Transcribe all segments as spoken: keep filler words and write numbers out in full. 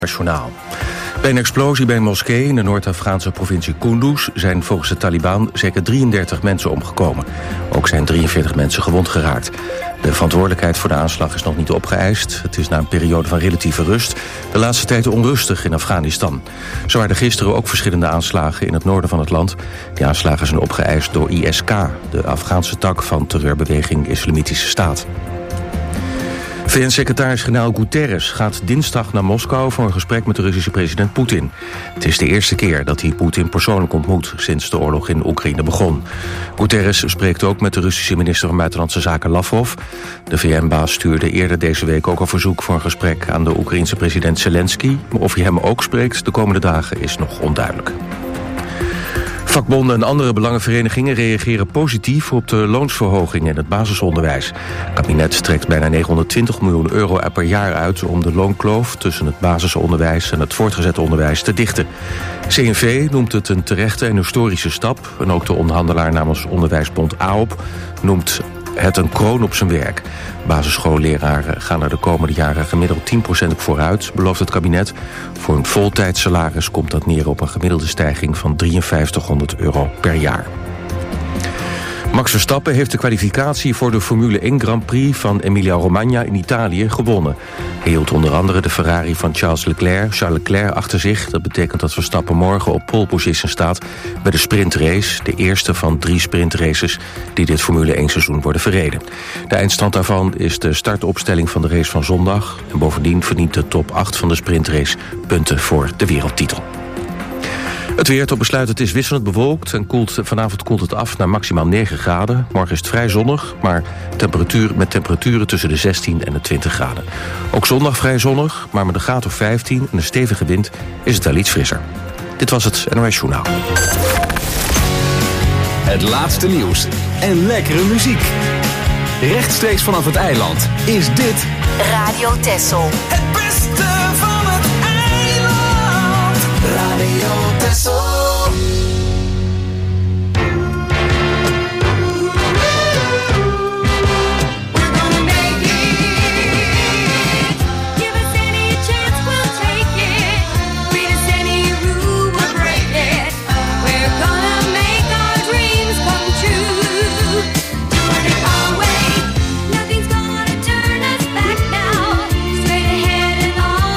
Journaal. Bij een explosie bij een moskee in de Noord-Afghaanse provincie Kunduz zijn volgens de Taliban zeker drieëndertig mensen omgekomen. Ook zijn drieënveertig mensen gewond geraakt. De verantwoordelijkheid voor de aanslag is nog niet opgeëist. Het is na een periode van relatieve rust de laatste tijd onrustig in Afghanistan. Zo waren er gisteren ook verschillende aanslagen in het noorden van het land. Die aanslagen zijn opgeëist door I S K, de Afghaanse tak van terreurbeweging Islamitische Staat. V N-secretaris-generaal Guterres gaat dinsdag naar Moskou voor een gesprek met de Russische president Poetin. Het is de eerste keer dat hij Poetin persoonlijk ontmoet sinds de oorlog in Oekraïne begon. Guterres spreekt ook met de Russische minister van Buitenlandse Zaken Lavrov. De V N-baas stuurde eerder deze week ook een verzoek voor een gesprek aan de Oekraïense president Zelensky. Maar of hij hem ook spreekt de komende dagen is nog onduidelijk. Vakbonden en andere belangenverenigingen reageren positief op de loonsverhoging in het basisonderwijs. Het kabinet trekt bijna negenhonderdtwintig miljoen euro per jaar uit om de loonkloof tussen het basisonderwijs en het voortgezet onderwijs te dichten. C N V noemt het een terechte en historische stap en ook de onderhandelaar namens Onderwijsbond A O P noemt het een kroon op zijn werk. Basisschoolleraren gaan er de komende jaren gemiddeld tien procent op vooruit, belooft het kabinet. Voor een voltijdsalaris komt dat neer op een gemiddelde stijging van drieënvijftighonderd euro per jaar. Max Verstappen heeft de kwalificatie voor de Formule één Grand Prix van Emilia-Romagna in Italië gewonnen. Hij hield onder andere de Ferrari van Charles Leclerc, Charles Leclerc achter zich. Dat betekent dat Verstappen morgen op pole position staat bij de sprintrace, de eerste van drie sprintraces die dit Formule één seizoen worden verreden. De eindstand daarvan is de startopstelling van de race van zondag en bovendien verdient de top acht van de sprintrace punten voor de wereldtitel. Het weer tot besluit, het is wisselend bewolkt en koelt, vanavond koelt het af naar maximaal negen graden. Morgen is het vrij zonnig, maar temperatuur, met temperaturen tussen de zestien en de twintig graden. Ook zondag vrij zonnig, maar met een graad of vijftien en een stevige wind is het wel iets frisser. Dit was het N O S Journaal. Het laatste nieuws en lekkere muziek. Rechtstreeks vanaf het eiland is dit Radio Texel. Het beste van het eiland. Radio Texel. Nothing's gonna turn us back now. Straight ahead and on.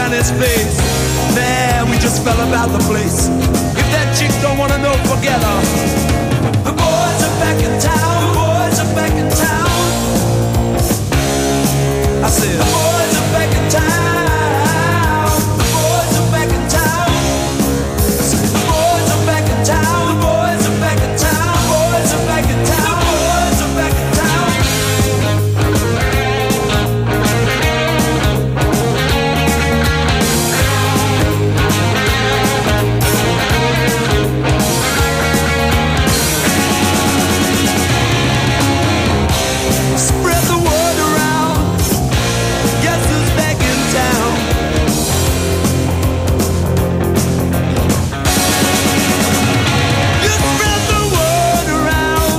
on his face. Man, we just fell about the place. If that chick don't wanna know, forget her. The boys are back in town. The boys are back in town. I said, the boys are back in town. The boys are back in town. I said, the boys are back in town. The boys are back in town. The boys are back in town. The boys are back in town. Spread the word around. Guess who's back in town? You spread the word around.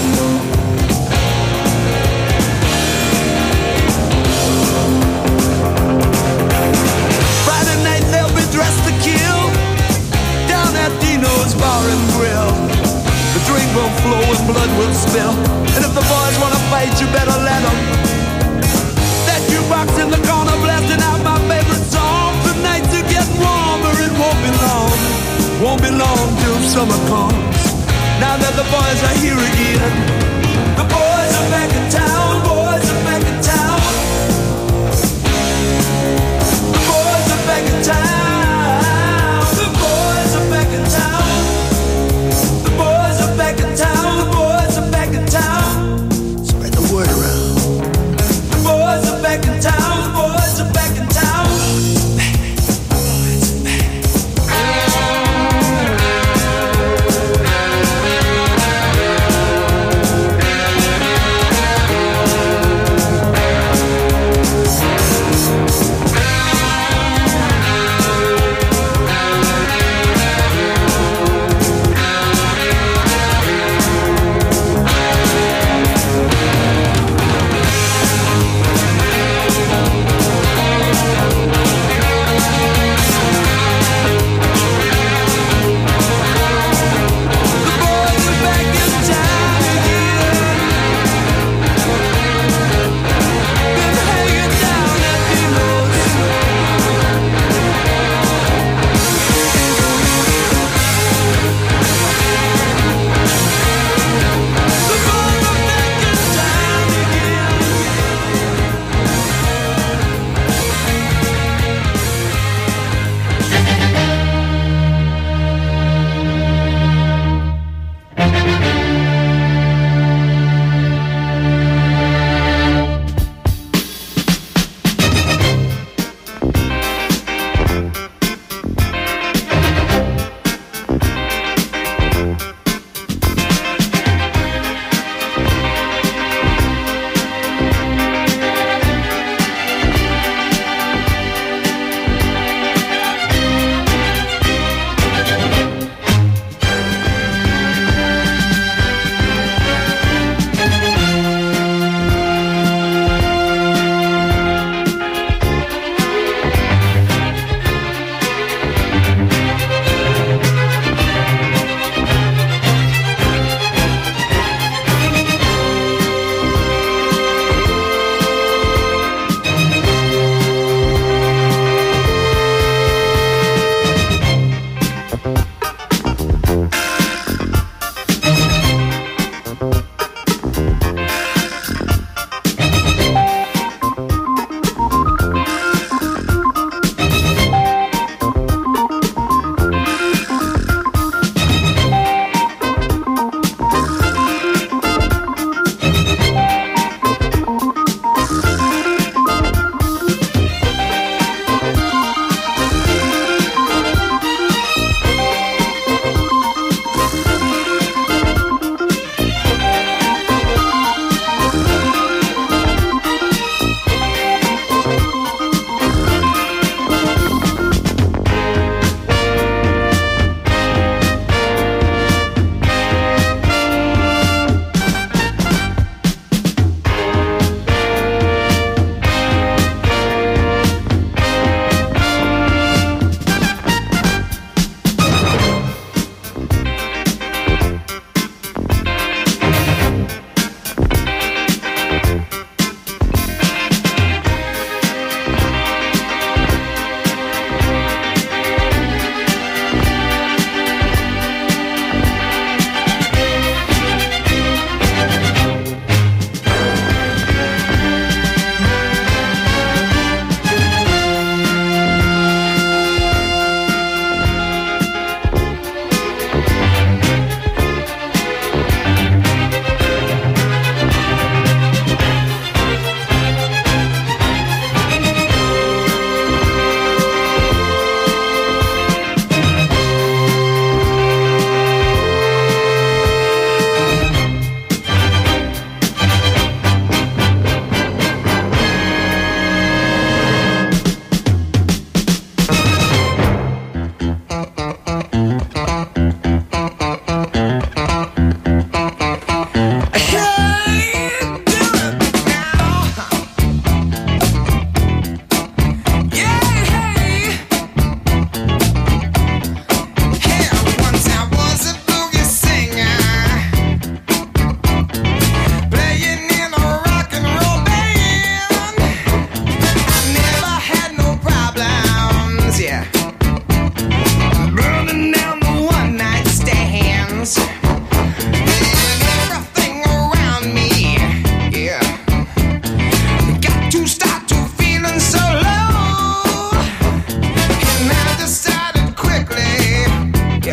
Friday night they'll be dressed to kill down at Dino's Bar and Grill. The drink will flow and blood will spill. And if the boys wanna fight, you better let them. That jukebox in the corner blasting out my favorite song. The nights are getting warmer, it won't be long. Won't be long till summer comes. Now that the boys are here again. The boys are back in town. Boys are back in town. The boys are back in town. The boys are back in town. The boys are back in town. The boys are back in town. Spread the word around. The boys are back in town. The boys are back in town.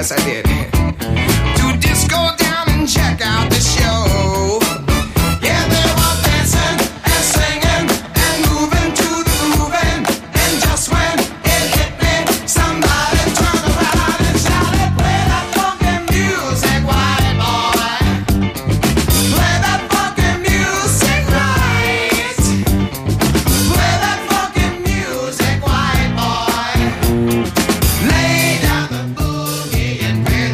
Yes, I did. To disco down and check out the show. Yeah, they were dancing and singing and moving to the grooving. And just when it hit me, somebody turned around and shouted, play that funky music, white boy. Play that funky music right. Play that funky music, white boy. Lay down the boogie and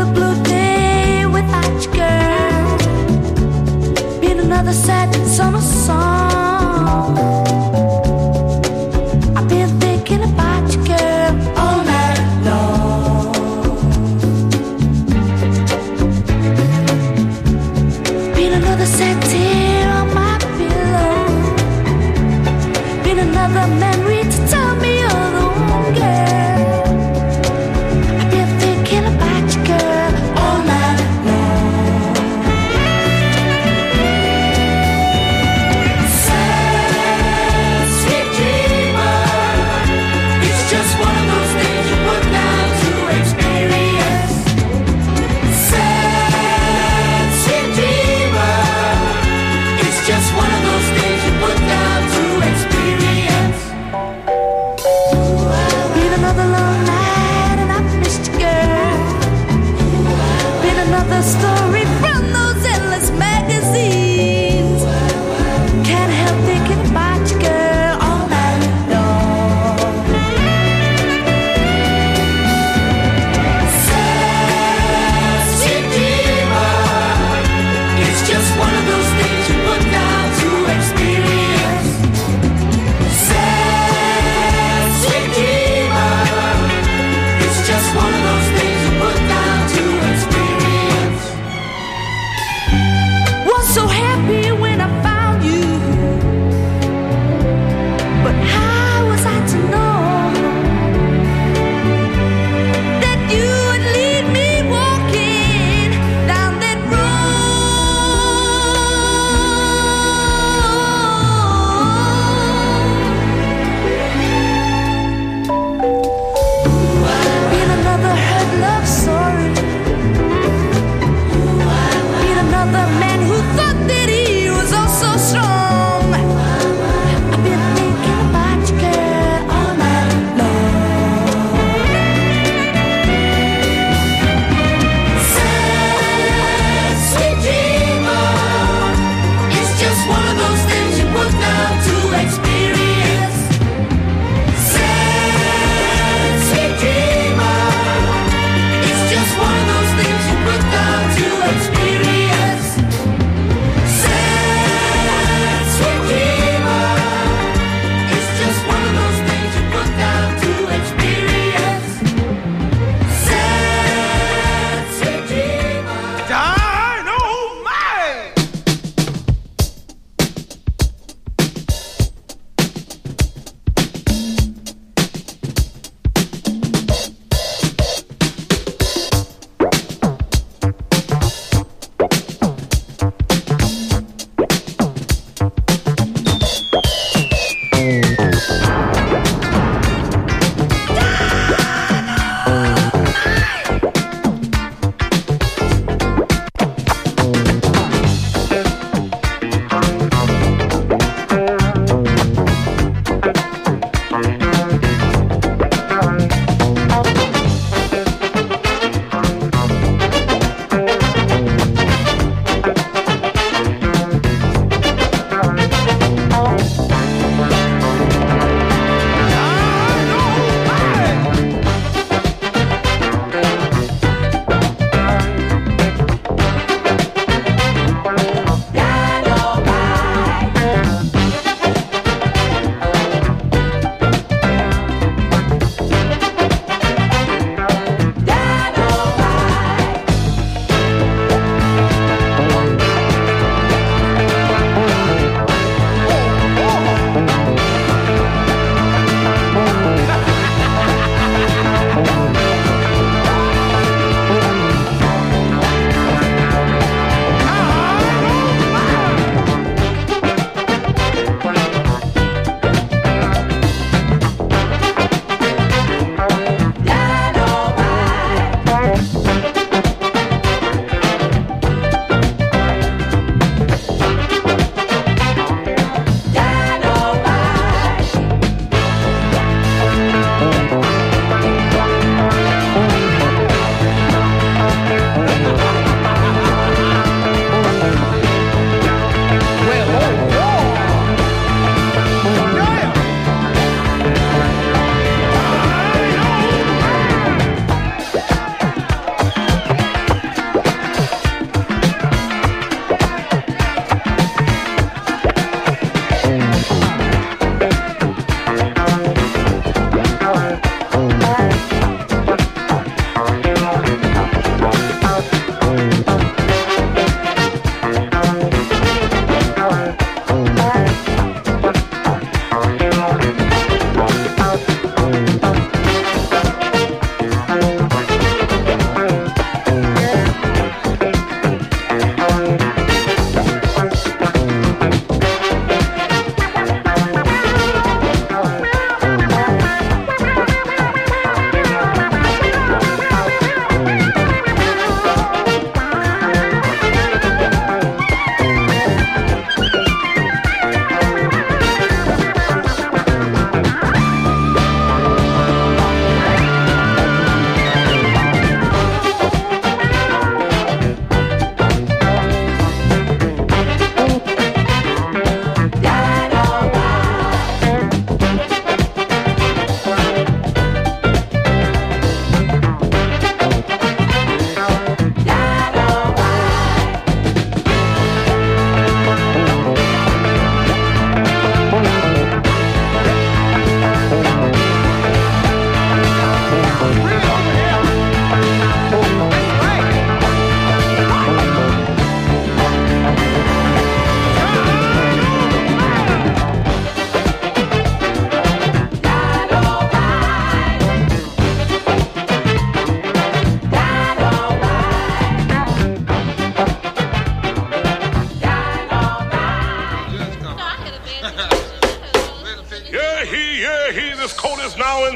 another blue day without you, girl. Been another sad summer song. I've been thinking about you, girl, all night long. Been another sad tear on my pillow. Been another memory to tell me you're the one, girl. I've been thinking about you, girl, all night long.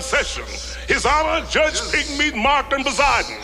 session. His Honor, Judge Pigmeat Martin Poseidon.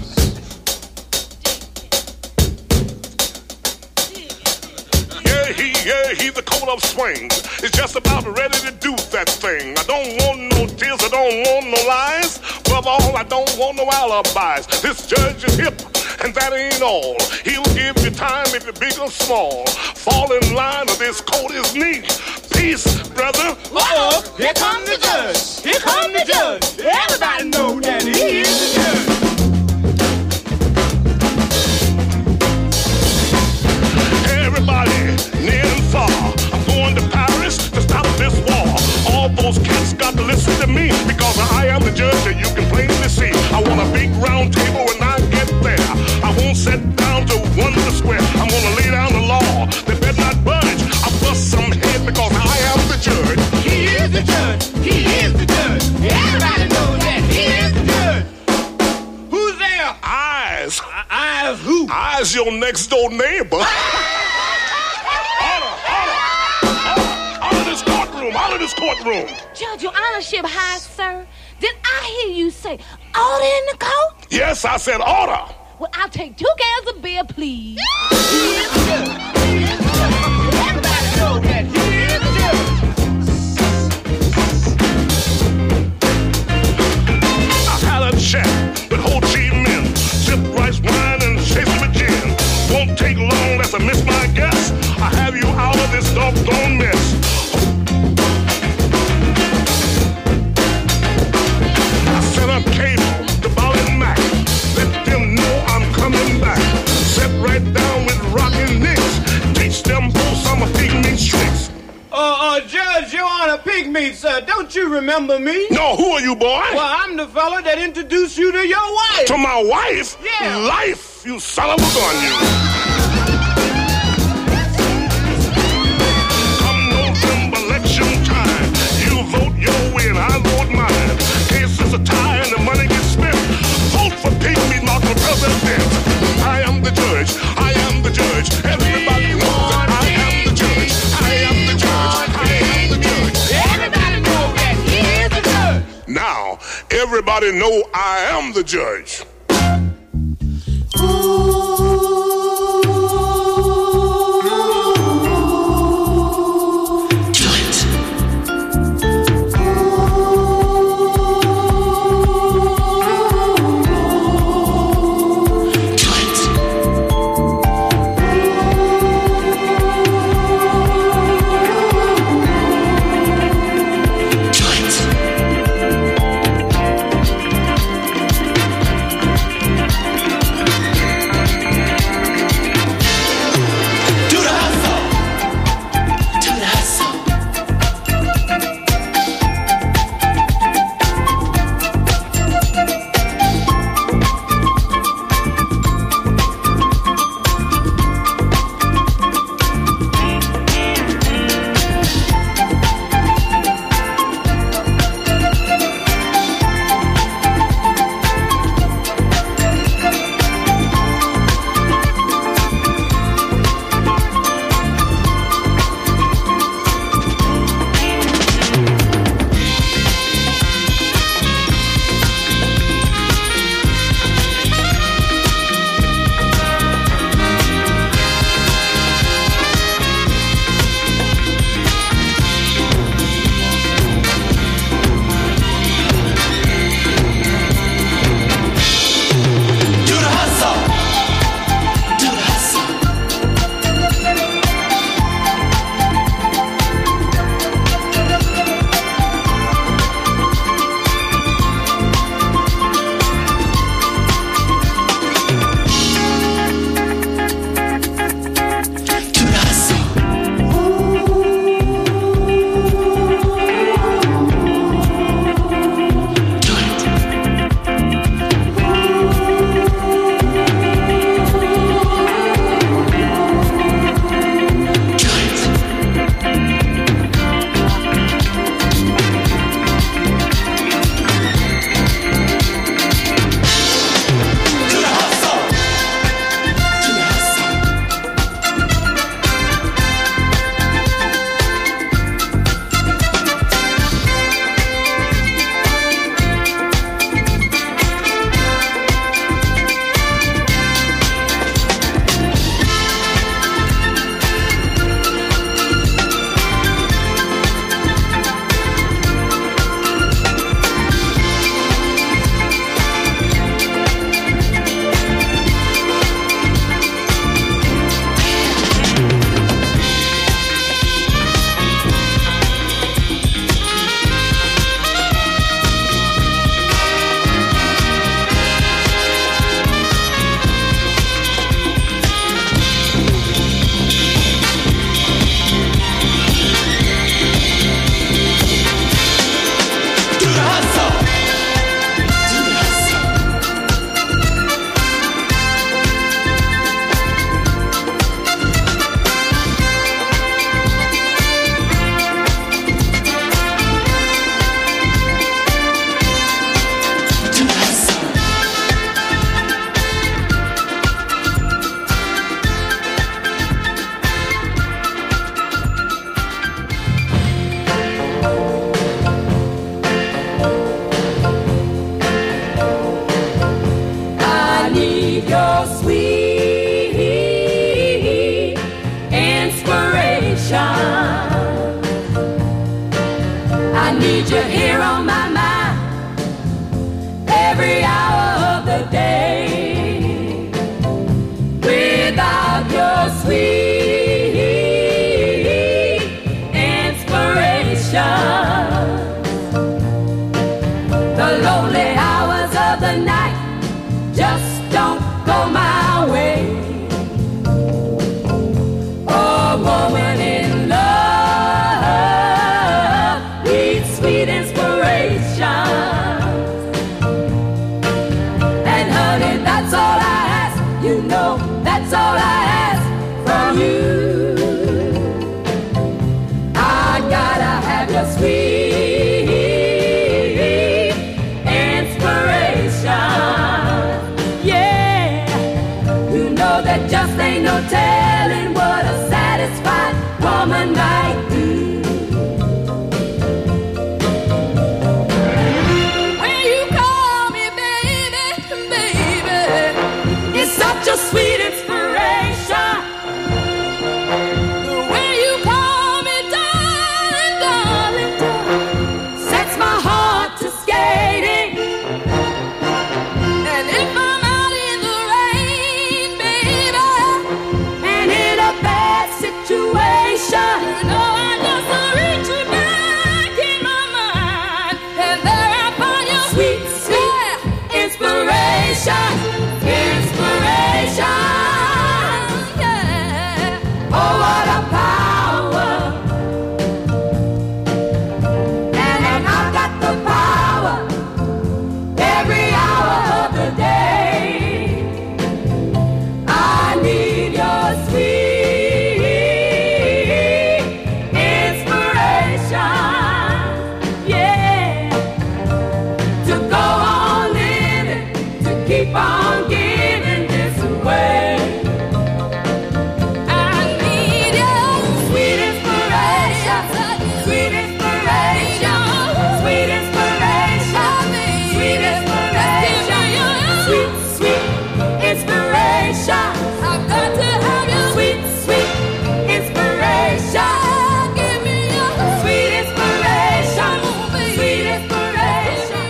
Yeah, he, yeah, he's the coat of swings. He's just about ready to do that thing. I don't want no tears, I don't want no lies. Above all, I don't want no alibis. This judge is hip, and that ain't all. He'll give you time if you're big or small. Fall in line or this coat is neat. Peace, brother. Uh-oh, here come the judge. Here come the judge. Everybody know that he is the judge. Everybody, near and far, I'm going to Paris to stop this war. All those cats got to listen to me, because I am the judge and you can plainly see. I want a big round table when I get there. I won't sit down to wonder square. I'm gonna lay down the law. They better not budge. I'll bust some head because I am the judge. He is the judge. He is the judge. Everybody knows that he is the judge. Who's there? Eyes. Uh, eyes who? Eyes your next door neighbor. Order, order, order, order this courtroom, order this courtroom. Judge, your honorship high, sir. Did I hear you say order in the court? Yes, I said order. Well, I'll take two cans of beer, please. He is the judge. He is the judge. Everybody knows that he is the judge. I had a chat with Ho Chi Minh. Sip rice wine and chase with gin. Won't take long, that's a miss my guess. I have you out of this doggone mess. I set up cable to Ball and Mac. Let them know I'm coming back. Sit right down with Rockin' Nicks. Teach them both some of Pigmeat's tricks. Uh, uh, Judge, Your Honor, Pigmeat, sir, don't you remember me? No, who are you, boy? Well, I'm the fella that introduced you to your wife. To my wife? Yeah. Life, you son of a gun, you. Come November election time, you vote your way and I vote mine. Case is a tie and the money gets spent. Vote for Pigmeat Martin president. I am the judge. I am the judge. Everybody knows that I am the judge. I am the judge. I am the judge. Everybody knows that he is the judge. Now, everybody know I am the judge. need your sweet inspiration. I need you here on my mind every hour of the day. Without your sweet inspiration, the lonely hours of the night just don't go my way. A woman in love needs sweet inspiration. And honey, that's all I ask. You know, that's all I ask from you. I gotta have your sweet inspiration. Yeah, you know that just ain't no telling what a satisfied woman might do. When you call me baby, baby, it's such a sweet inspiration. When you call me darling, darling, darling, sets my heart to skating. And if I'm out in the rain, baby, and in a bad situation, you know I just reach back in my mind, and there I find your sweet, sweet inspiration, inspiration. Yeah. Oh, what a power! And then I've got the power every hour of the day. I need your sweet inspiration, yeah, to go on living, to keep on giving this away. I need your sweet inspiration, sweet inspiration, sweet inspiration, sweet inspiration, sweet, sweet inspiration. I've got to have your sweet, sweet inspiration. Give me your sweet inspiration, sweet inspiration.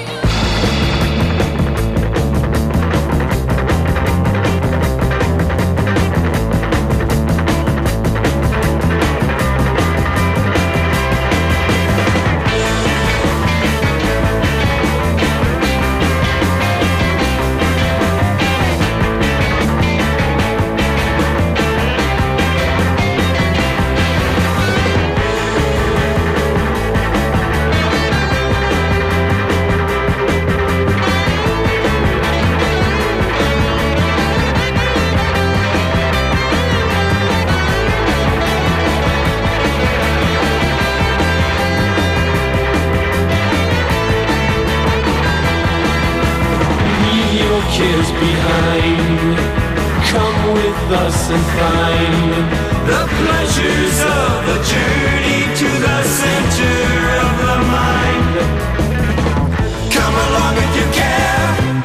Leave your cares behind. Come with us and find the pleasures of a journey to the center of the mind. Come along if you care.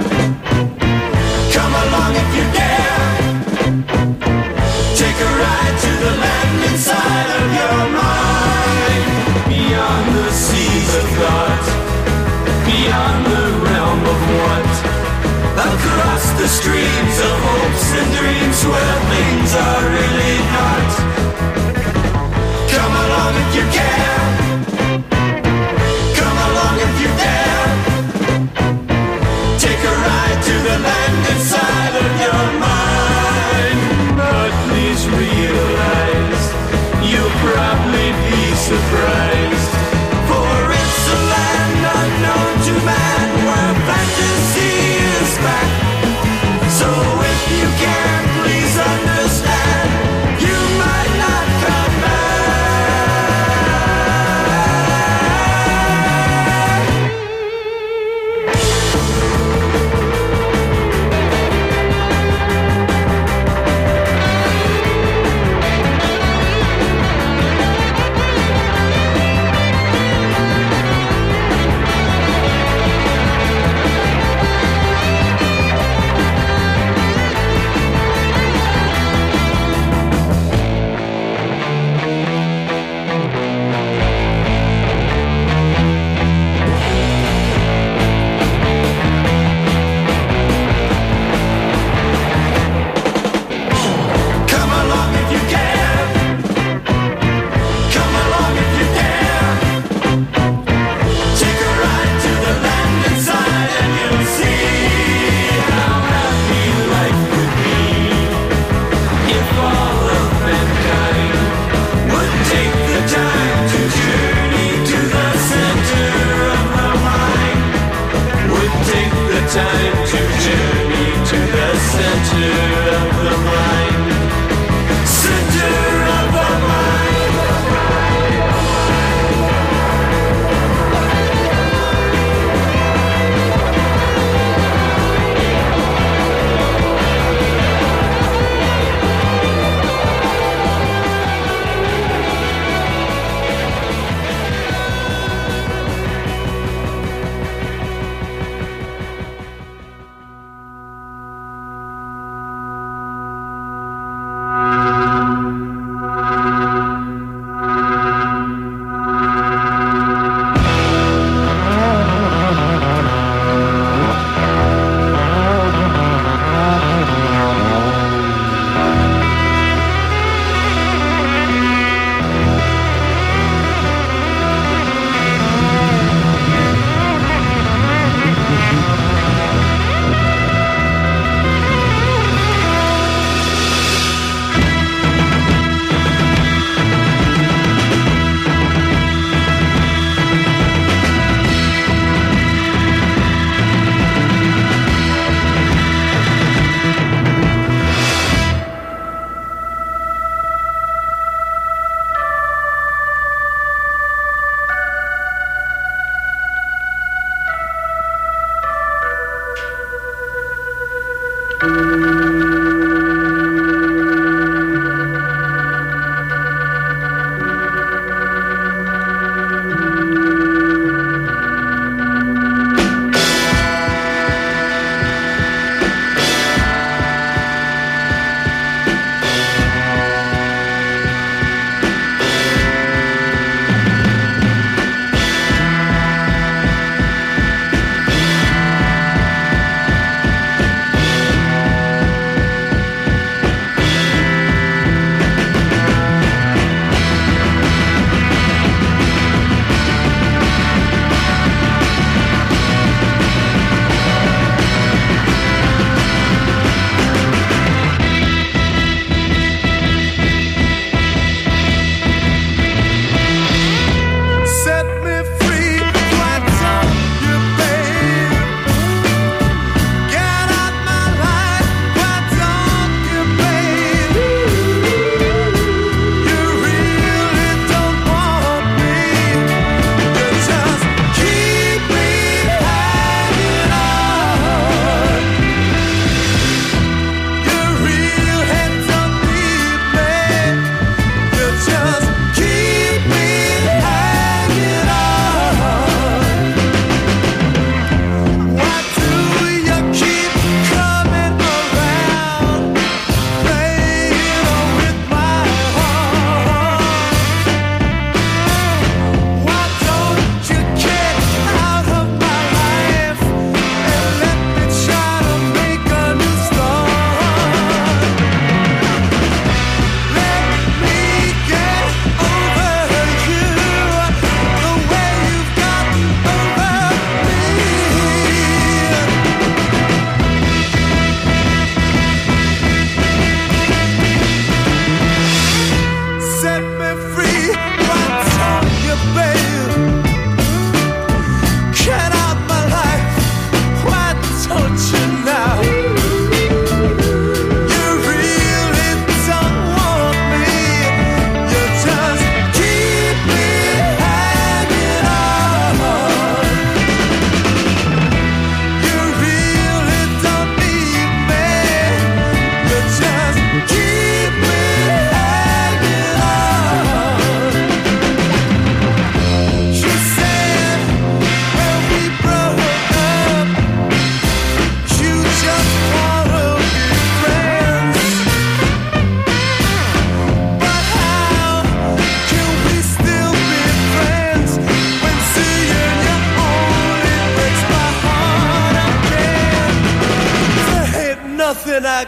Come along if you dare. Take a ride to the land inside of your mind. Beyond the seas of thought, beyond the realm of want, across the streams of hopes and dreams where things are really not. Come along if you care. Come along if you dare. Take a ride to the land inside of your mind. But please realize you'll probably be surprised, for it's a land unknown to man where fantasy is back. So if you can, please understand, you might not come back.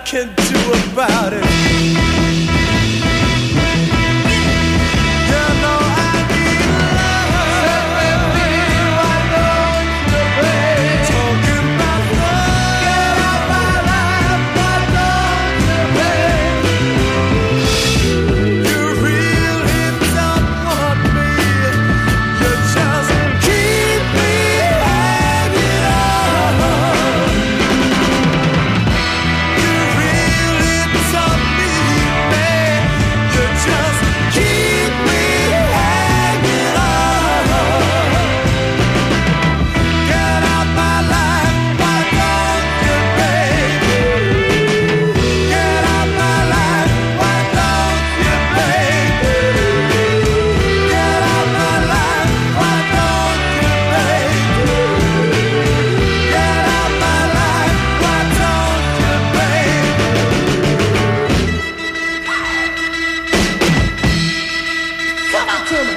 can do about it. You know I need love. Talking about love. Get out my life, why don't you, babe? You really don't want me. You just keep me hanging on. You really don't need me. You just keep me hanging on. Get out my life, why don't you, baby? Get out my life, why don't you, baby? Get out my life, why don't you, baby? Get out my life, why don't you, baby? Come on to me.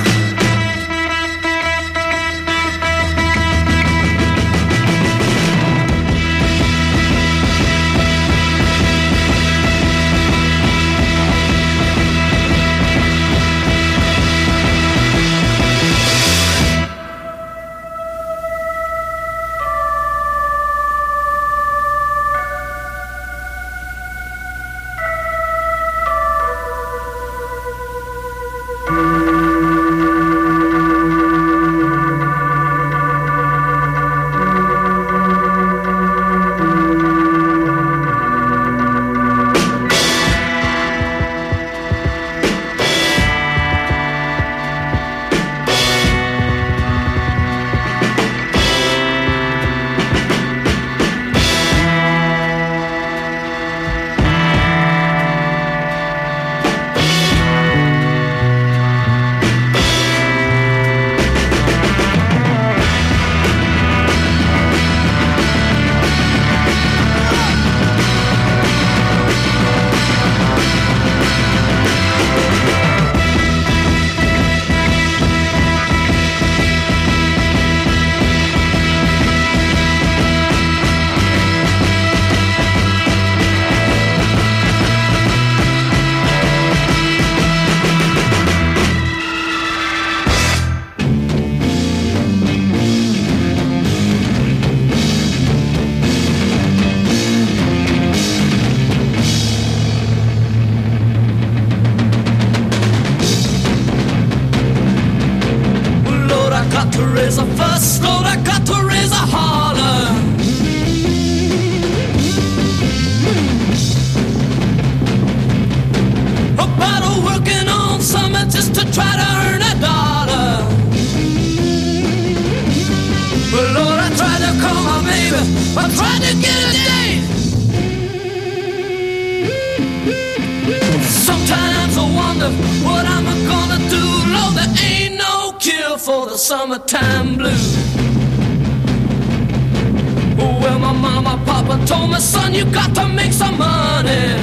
Lord, I got to raise a fuss. Lord, I got to raise a holler. About working on something just to try to earn a dollar. But Lord, I tried to call my baby. I tried to get a date. Sometimes I wonder what I'm gonna do. Lord, there ain't no cure for the summertime blues. Well, my mama, papa told me, son, you got to make some money.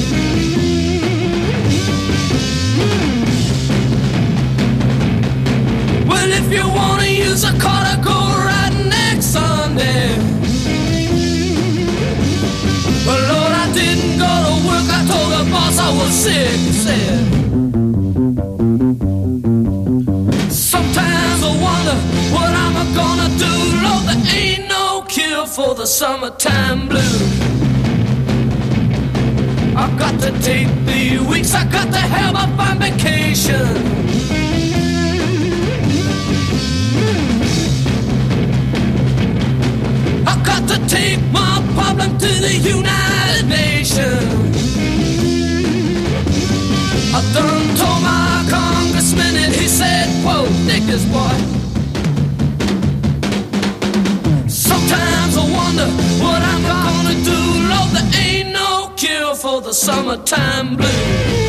Well, if you wanna use a car to go right next Sunday. But Lord, I didn't go to work. I told the boss I was sick. He said, sometimes I wonder what I'm gonna do. Lord, there ain't no cure for the summertime blues. I got to take the weeks. I got to have up on vacation. I got to take my problem to the United Nations. I done told my congressman and he said, whoa, dig this boy. Sometimes I wonder what I'm gonna do. Lord, there ain't no cure for the summertime blues.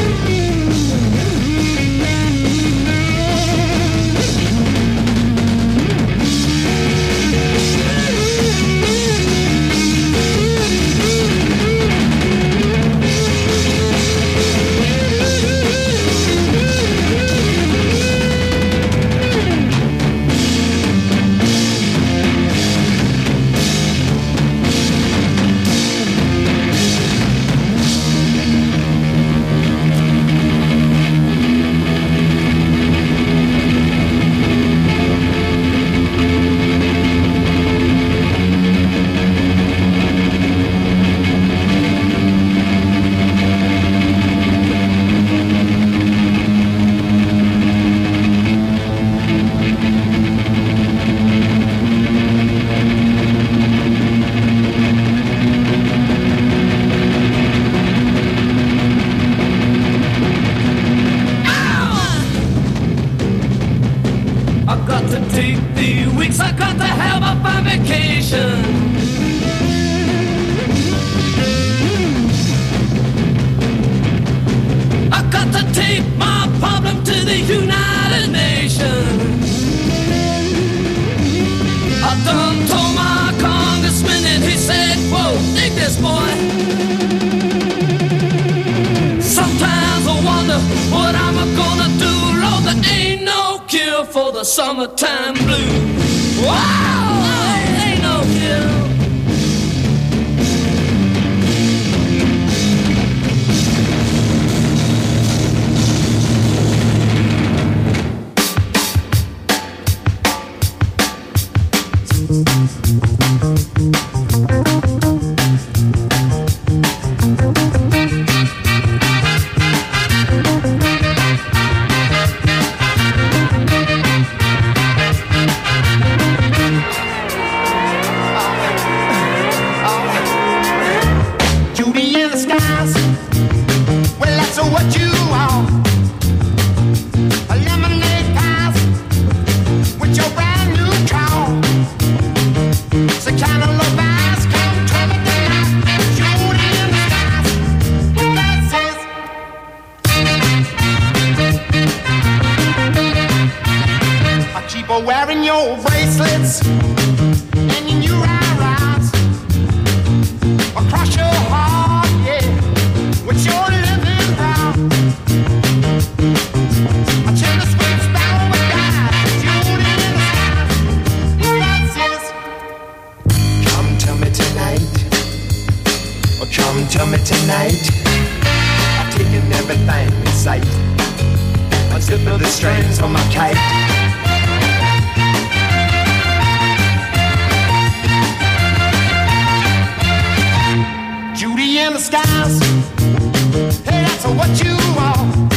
the United Nations. I done told my congressman and he said, whoa, dig this boy. Sometimes I wonder what I'm gonna do. Lord, there ain't no cure for the summertime blues. Wow, there ain't no cure. Wearing your bracelets and your new eyes across your heart, yeah, with your living brown. I tell the sweet sparrow with God, Judy in the sky. Come to me tonight, or come to me tonight. I've taken everything in sight. Unzip the strings on my kite. In the skies, hey, that's what you are.